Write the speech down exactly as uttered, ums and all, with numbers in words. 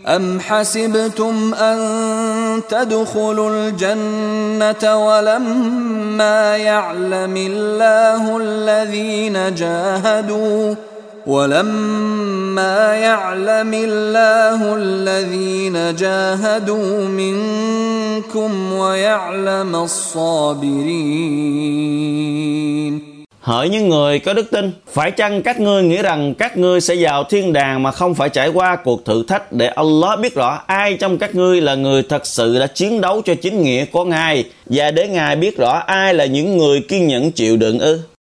أَمْ حَسِبْتُمْ أَن تَدْخُلُوا الْجَنَّةَ وَلَمَّا يَعْلَمِ اللَّهُ الَّذِينَ جَاهَدُوا وَلَمَّا يَعْلَمِ اللَّهُ الَّذِينَ جَاهَدُوا مِنكُمْ وَيَعْلَمَ الصَّابِرِينَ. Hỡi những người có đức tin, phải chăng các ngươi nghĩ rằng các ngươi sẽ vào thiên đàng mà không phải trải qua cuộc thử thách, để Allah biết rõ ai trong các ngươi là người thật sự đã chiến đấu cho chính nghĩa của Ngài, và để Ngài biết rõ ai là những người kiên nhẫn chịu đựng ư?